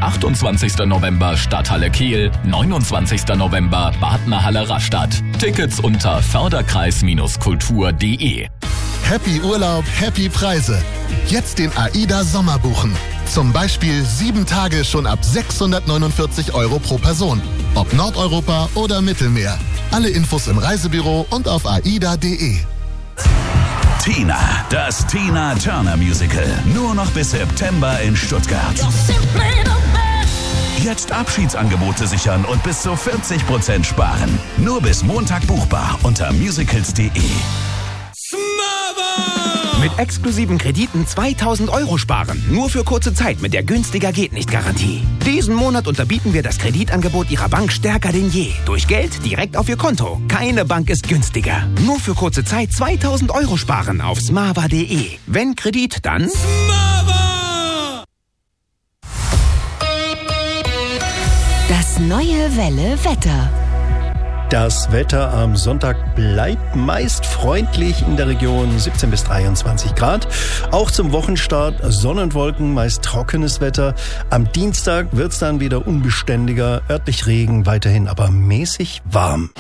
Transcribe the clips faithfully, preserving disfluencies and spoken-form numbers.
achtundzwanzigster November Stadthalle Kehl, neunundzwanzigster November Badnerhalle Rastatt. Tickets unter förderkreis Kultur punkt de. Happy Urlaub, happy Preise. Jetzt den AIDA Sommer buchen. Zum Beispiel sieben Tage schon ab sechshundertneunundvierzig Euro pro Person. Ob Nordeuropa oder Mittelmeer. Alle Infos im Reisebüro und auf aida punkt de. Tina, das Tina Turner Musical. Nur noch bis September in Stuttgart. Jetzt Abschiedsangebote sichern und bis zu vierzig Prozent sparen. Nur bis Montag buchbar unter musicals punkt de. Mit exklusiven Krediten zweitausend Euro sparen. Nur für kurze Zeit mit der günstiger geht nicht Garantie. Diesen Monat unterbieten wir das Kreditangebot Ihrer Bank stärker denn je. Durch Geld direkt auf Ihr Konto. Keine Bank ist günstiger. Nur für kurze Zeit zweitausend Euro sparen auf smava punkt de. Wenn Kredit, dann Smava! Das neue Welle Wetter. Das Wetter am Sonntag bleibt meist freundlich in der Region, siebzehn bis dreiundzwanzig Grad. Auch zum Wochenstart Sonnenwolken, meist trockenes Wetter. Am Dienstag wird's dann wieder unbeständiger, örtlich Regen, weiterhin aber mäßig warm.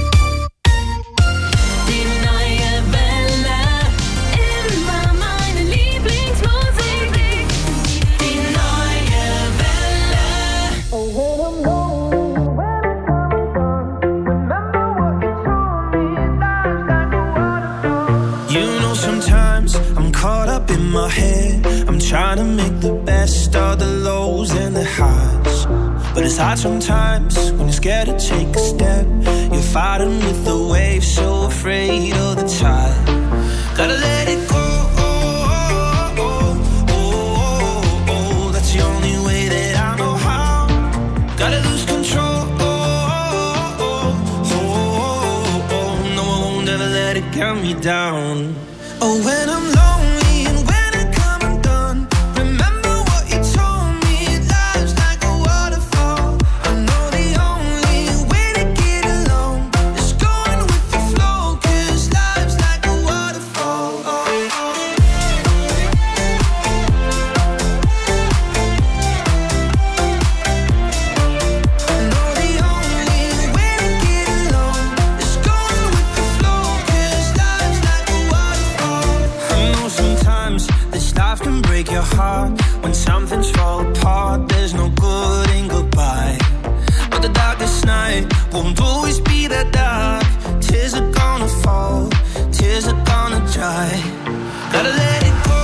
Caught up in my head, I'm trying to make the best of the lows and the highs. But it's hard sometimes when you're scared to take a step. You're fighting with the waves, so afraid of the tide. Gotta let it go, oh, oh, oh, oh, oh. That's the only way that I know how. Gotta lose control, oh, oh, oh, oh, oh. No, I won't ever let it get me down. Oh, when I'm lonely and when I come undone, remember what you told me, life's like a waterfall. I know the only way to get along is going with the flow, 'cause life's like a waterfall. Oh, oh. I know the only way to get along is going with the flow, 'cause life's like a waterfall. Sometimes this life can break your heart. When something's fall apart, there's no good in goodbye. But the darkest night won't always be that dark. Tears are gonna fall, tears are gonna dry. Gotta let it go.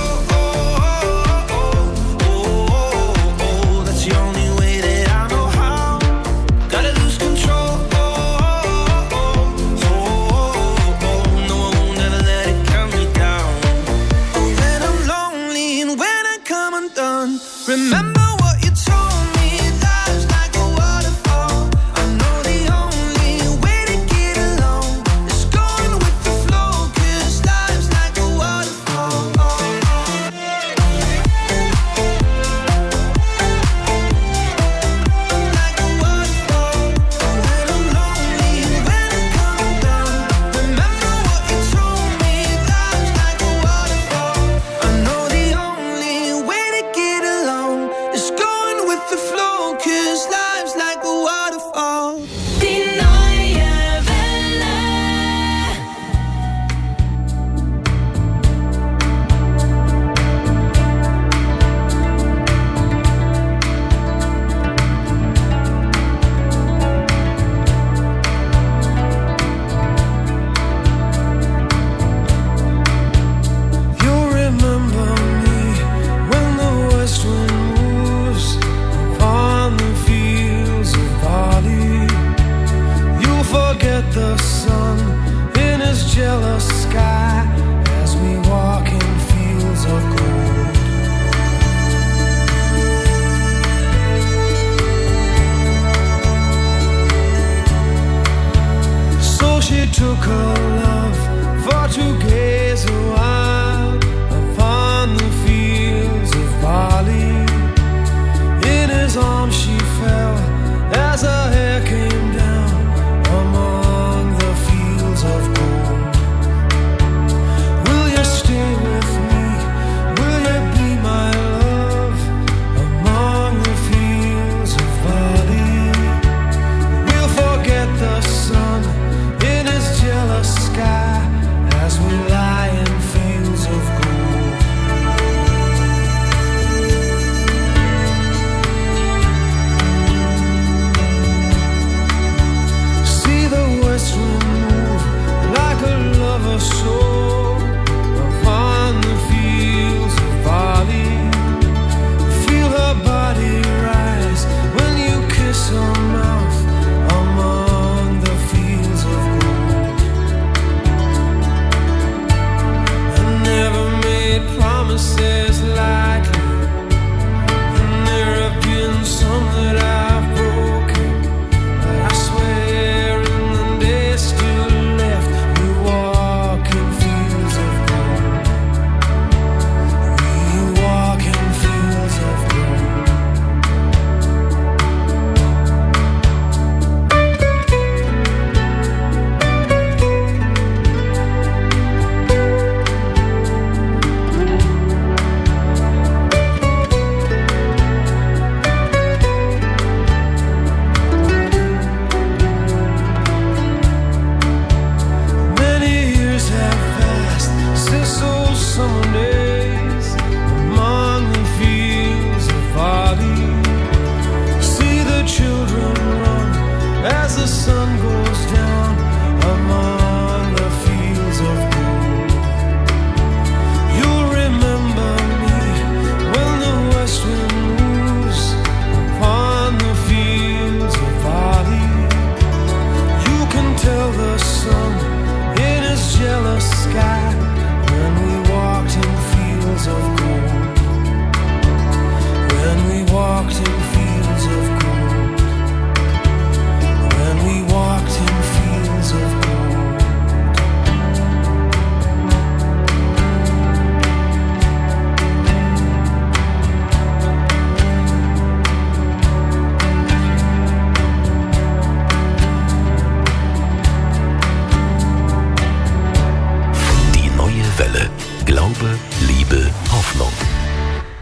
Remember what you told me, life's like a waterfall. I know the only way to get along is going with the flow, 'cause life's like a waterfall. Like a waterfall. When I'm lonely, when I come down, remember what you told me, life's like a waterfall. I know the only way to get along is going with the flow, 'cause life's like a waterfall. Die neue Welle. You'll remember me when the west wind moves upon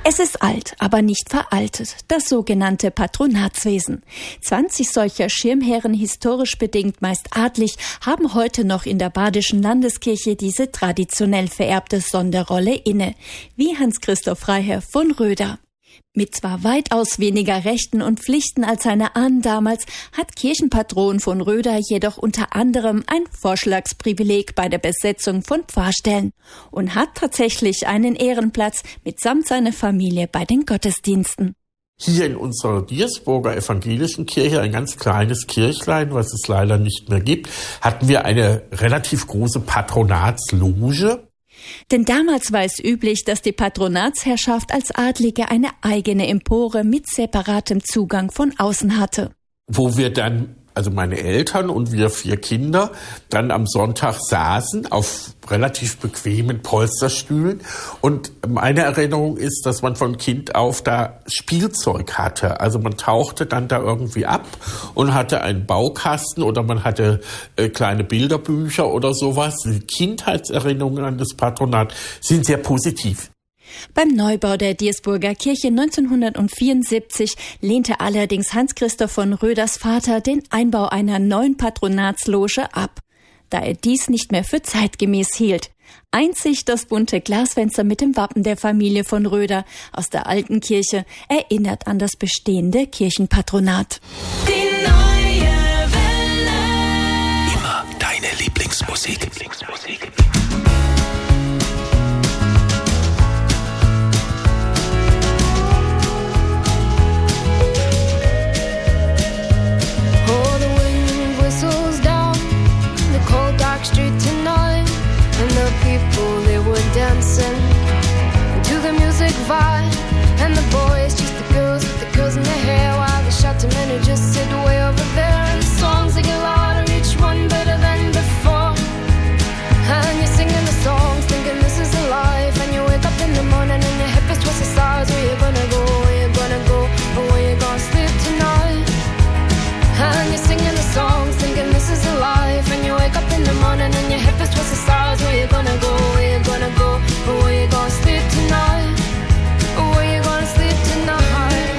Es ist alt, aber nicht veraltet, das sogenannte Patronatswesen. zwanzig solcher Schirmherren, historisch bedingt meist adlig, haben heute noch in der Badischen Landeskirche diese traditionell vererbte Sonderrolle inne, wie Hans-Christoph Freiherr von Röder. Mit zwar weitaus weniger Rechten und Pflichten als seine Ahnen damals, hat Kirchenpatron von Röder jedoch unter anderem ein Vorschlagsprivileg bei der Besetzung von Pfarrstellen und hat tatsächlich einen Ehrenplatz mitsamt seiner Familie bei den Gottesdiensten. Hier in unserer Diersburger evangelischen Kirche, ein ganz kleines Kirchlein, was es leider nicht mehr gibt, hatten wir eine relativ große Patronatsloge. Denn damals war es üblich, dass die Patronatsherrschaft als Adlige eine eigene Empore mit separatem Zugang von außen hatte. Wo wir dann, also meine Eltern und wir vier Kinder, dann am Sonntag saßen auf relativ bequemen Polsterstühlen. Und meine Erinnerung ist, dass man von Kind auf da Spielzeug hatte. Also man tauchte dann da irgendwie ab und hatte einen Baukasten oder man hatte äh, kleine Bilderbücher oder sowas. Die Kindheitserinnerungen an das Patronat sind sehr positiv. Beim Neubau der Diersburger Kirche neunzehnhundertvierundsiebzig lehnte allerdings Hans-Christoph von Röders Vater den Einbau einer neuen Patronatsloge ab, da er dies nicht mehr für zeitgemäß hielt. Einzig das bunte Glasfenster mit dem Wappen der Familie von Röder aus der alten Kirche erinnert an das bestehende Kirchenpatronat. Die neue Welle. Immer deine Lieblingsmusik. Lieblingsmusik. Street tonight, and the people, they were dancing to the music vibe, and the boys chased the girls with the curls in their hair, while the shouting men who just sit way over there, and the songs they get louder, each one better than before, and you're singing the songs thinking this is a life, and you wake up in the morning and your hip is twisted sides. Where you gonna go, where you gonna go, or where you gonna sleep tonight? And you're singing the songs thinking this is a life, and you wake up in the morning and your hip is twisted sides. Where you gonna go, where you gonna go, or where you gonna sleep tonight, or where you gonna sleep tonight?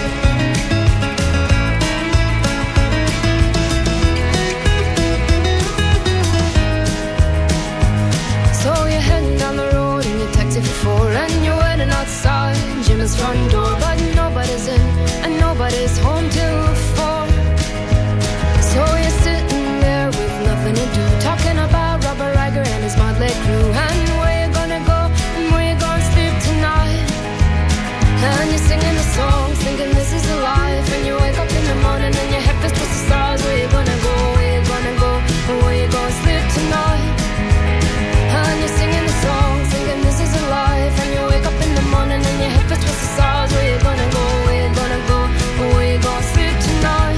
So you're heading down the road in your taxi for four, and you're waiting outside Jim's front door, but nobody's in and nobody's home till four. So you're sitting there with nothing to do, talking about Robert Riger and his motley crew, and where you gonna go and where you gonna sleep tonight. And you're singing the songs thinking this is a life, and you wake up in the morning and your head is twisted stars. Where you gonna go, where you gonna go, and where you gonna sleep tonight. And you're singing the songs thinking this is a life, and you wake up in the morning and your head is twisted stars. Where you gonna go, where you gonna go, and where you gonna sleep tonight.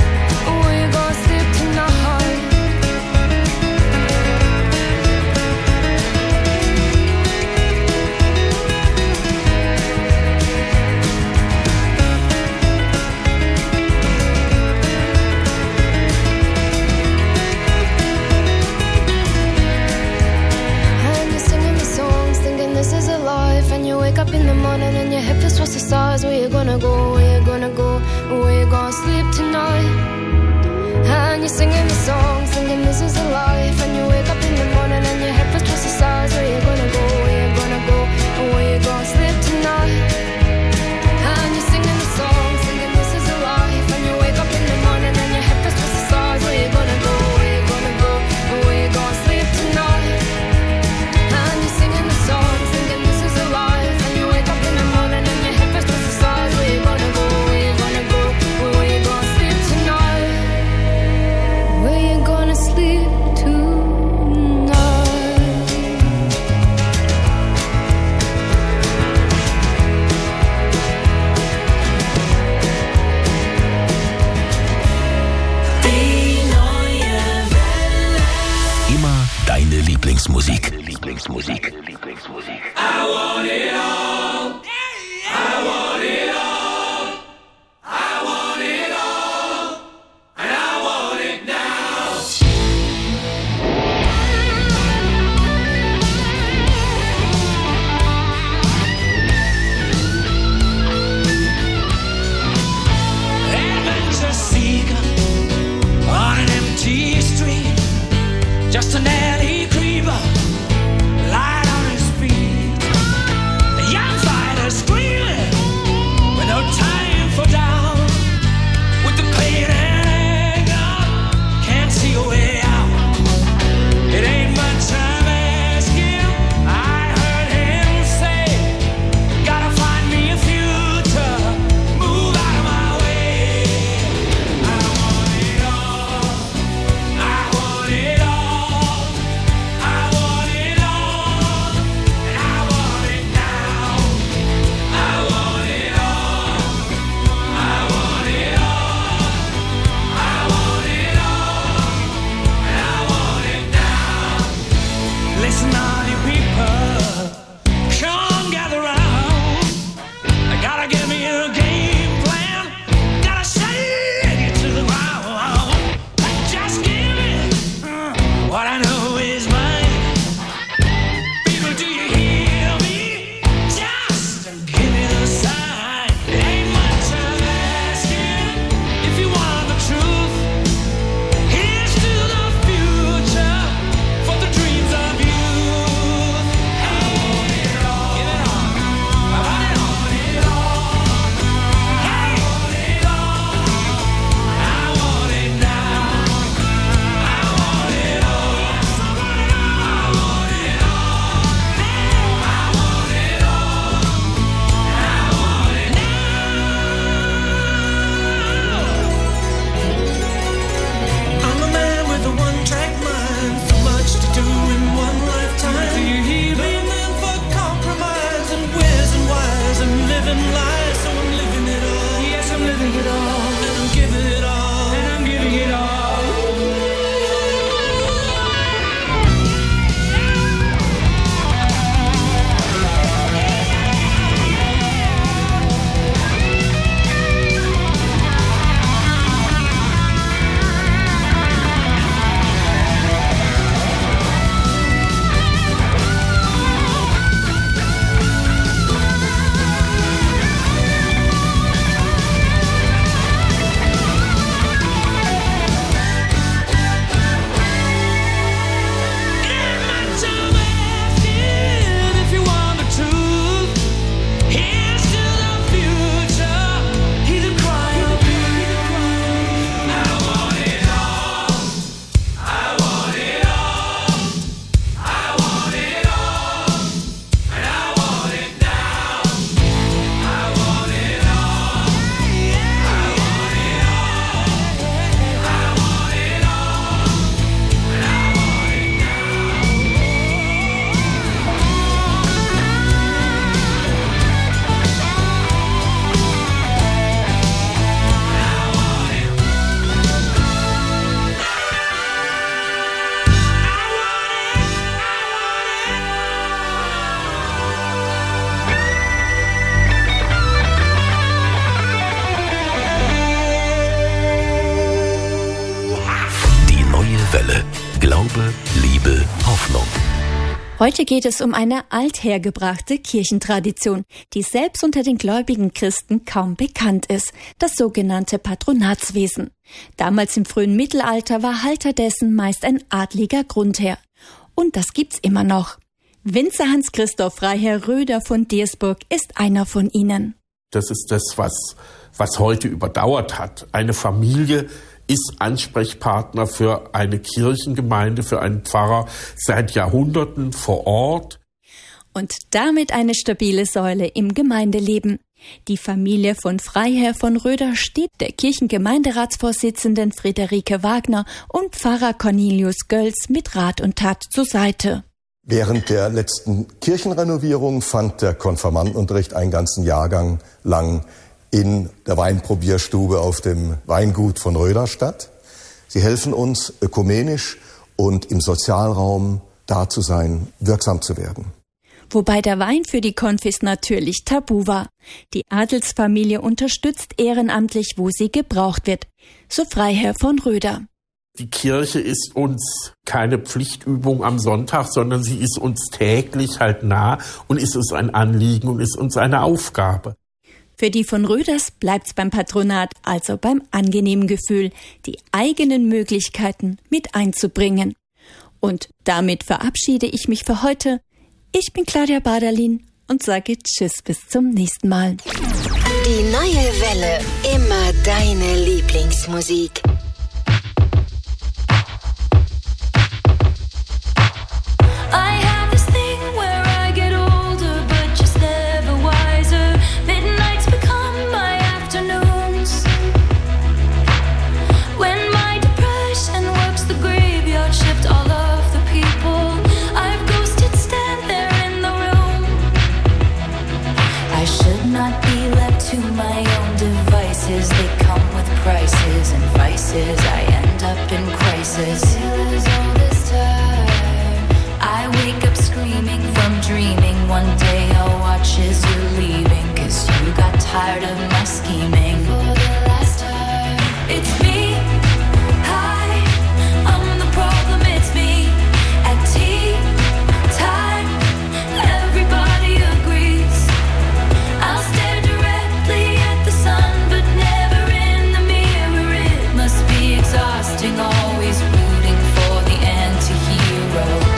Up in the morning and your hip is towards the stars. Where you gonna go, where you gonna go, where you gonna sleep tonight. And you're singing the song, singing this is a life, and you wake up in the morning and your hip is towards the stars. Where you gonna go, where you gonna go, where you gonna sleep tonight. And you're singing the song, singing this is a life, and you wake up in the morning and your hip is towards the stars. Where you gonna go, where you gonna go, where you gonna sleep tonight. And you're singing the song, singing this is a life, and you wake up in the morning and your hip is towards the stars. Where you gonna go, where you gonna go, where you gonna sleep tonight. Where you gonna sleep tonight. Glaube, Liebe, Hoffnung. Heute geht es um eine althergebrachte Kirchentradition, die selbst unter den gläubigen Christen kaum bekannt ist, das sogenannte Patronatswesen. Damals im frühen Mittelalter war Halter dessen meist ein adliger Grundherr. Und das gibt's immer noch. Winzer Hans-Christoph Freiherr Röder von Diersburg ist einer von ihnen. Das ist das, was, was heute überdauert hat. Eine Familie ist Ansprechpartner für eine Kirchengemeinde, für einen Pfarrer seit Jahrhunderten vor Ort. Und damit eine stabile Säule im Gemeindeleben. Die Familie von Freiherr von Röder steht der Kirchengemeinderatsvorsitzenden Friederike Wagner und Pfarrer Cornelius Gölz mit Rat und Tat zur Seite. Während der letzten Kirchenrenovierung fand der Konfirmandenunterricht einen ganzen Jahrgang lang in der Weinprobierstube auf dem Weingut von Röder statt. Sie helfen uns, ökumenisch und im Sozialraum da zu sein, wirksam zu werden. Wobei der Wein für die Konfis natürlich tabu war. Die Adelsfamilie unterstützt ehrenamtlich, wo sie gebraucht wird. So Freiherr von Röder. Die Kirche ist uns keine Pflichtübung am Sonntag, sondern sie ist uns täglich halt nah und ist uns ein Anliegen und ist uns eine Aufgabe. Für die von Röders bleibt's beim Patronat, also beim angenehmen Gefühl, die eigenen Möglichkeiten mit einzubringen. Und damit verabschiede ich mich für heute. Ich bin Claudia Baderlin und sage Tschüss bis zum nächsten Mal. Die neue Welle, immer deine Lieblingsmusik. I have this thing where I get older, but just never wiser. Midnights become my afternoons. When my depression works the graveyard shift, all of the people I've ghosted stand there in the room. I should not be left to my own devices. They come with prices and vices. I end up in crisis. All this time I wake up screaming from dreaming. One day I'll watch as you're leaving, 'cause you got tired of my scheming. For the last time, it's me. Hi, I'm the problem, it's me. At tea time, everybody agrees. I'll stare directly at the sun, but never in the mirror. It must be exhausting, always rooting for the anti-hero.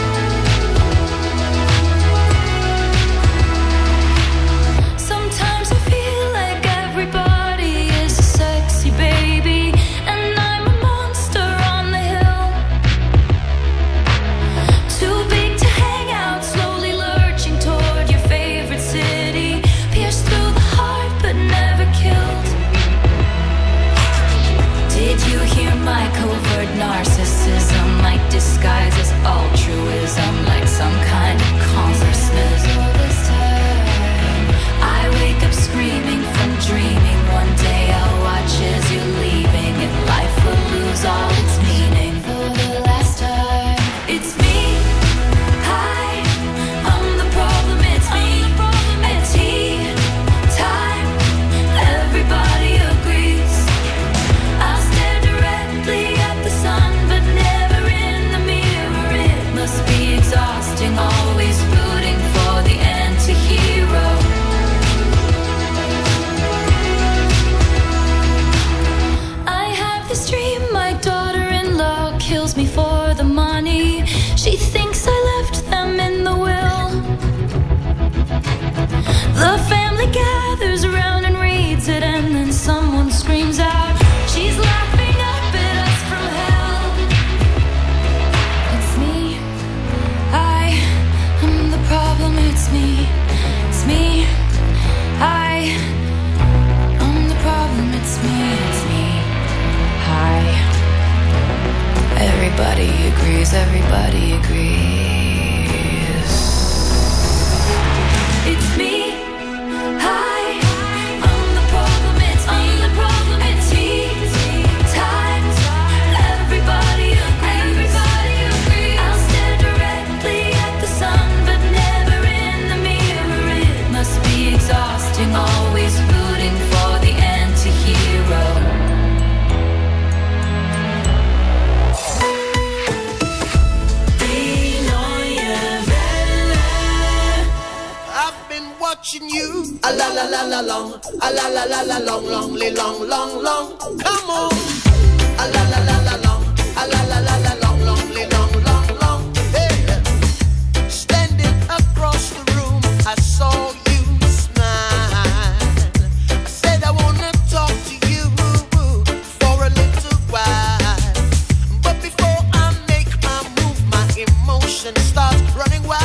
My covert narcissism might disguise as altruism, like some kind of consciousness. All this time I wake up screaming from dreaming. One day I'll watch as you're leaving, and life will lose all its meaning. For the last time, it's me. Hi, I'm the problem, it's me. At tea time, everybody agrees. I'll stare at the sun, but never in the mirror. It must be exhausting, always rooting for the anti-hero. I have this dream, my daughter-in-law kills me for the money. She thinks I left them in the will. The family gathers around and reads it, and then someone screams out, she's laughing up at us from hell. It's me. I am the problem, it's me. It's me. I am the problem, it's me. It's me. Hi. Everybody agrees, everybody agrees. It's me. Hi. I'm the problem, it's me. I'm the problem, it's me. Time. Everybody agrees. Everybody agrees. I'll stare directly at the sun, but never in the mirror. It must be exhausting, always rooting for the anti-hero. la long, a la la la la long, long, li long, long, long. Come on, a la la la la long, a la la la la long, long, li long, long, long. Hey, standing across the room, I saw you smile. I said I wanna talk to you for a little while, but before I make my move, my emotions start running wild.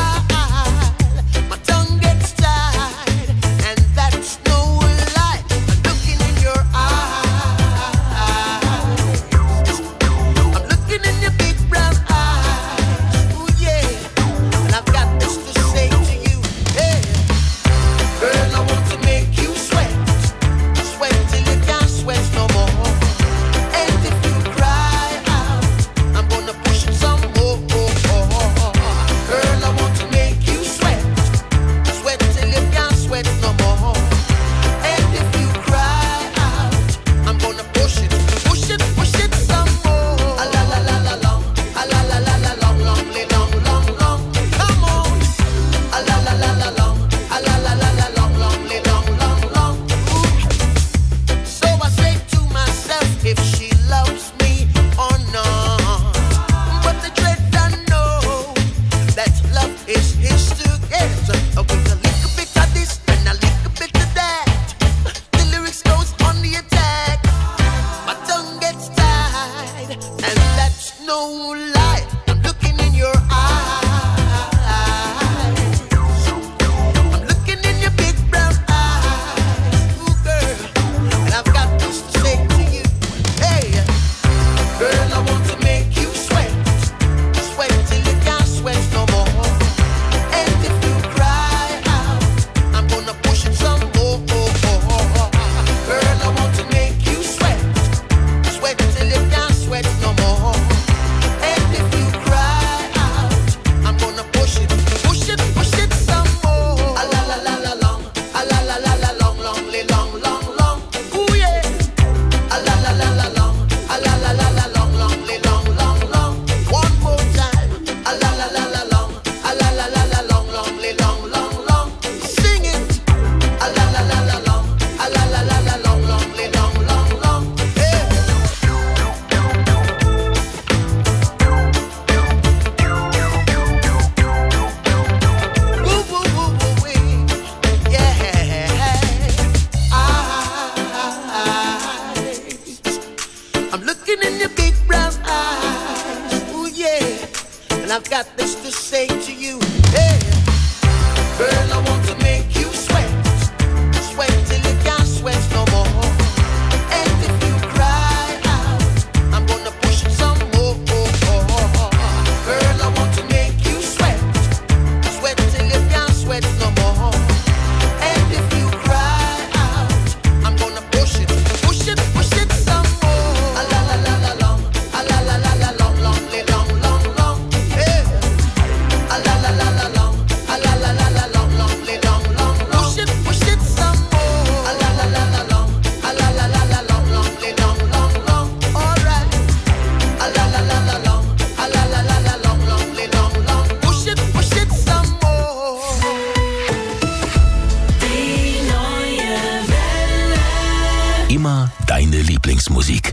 Deine Lieblingsmusik.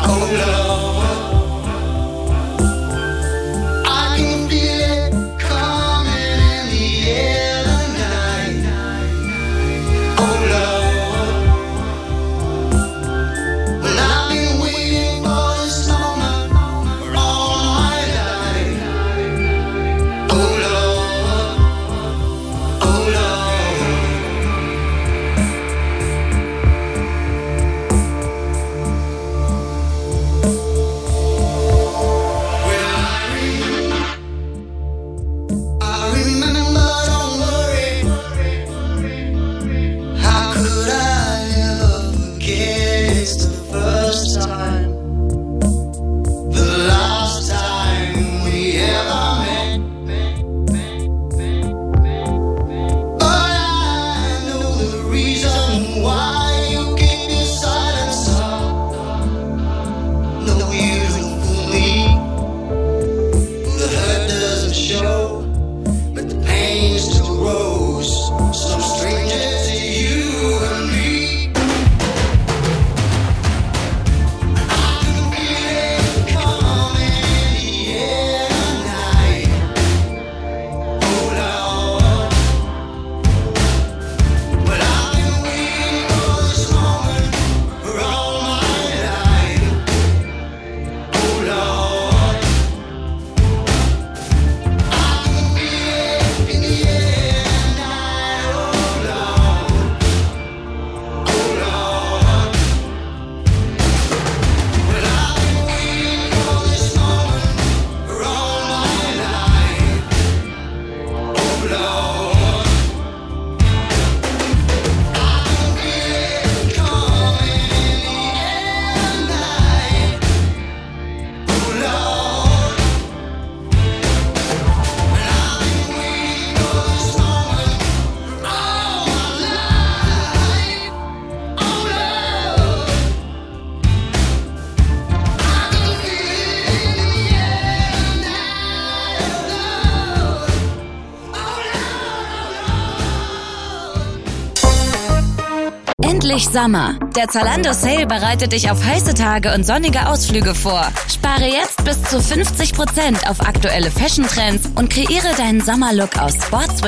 Endlich Sommer. Der Zalando Sale bereitet dich auf heiße Tage und sonnige Ausflüge vor. Spare jetzt bis zu fünfzig Prozent auf aktuelle Fashion-Trends und kreiere deinen Sommerlook aus Sportswear,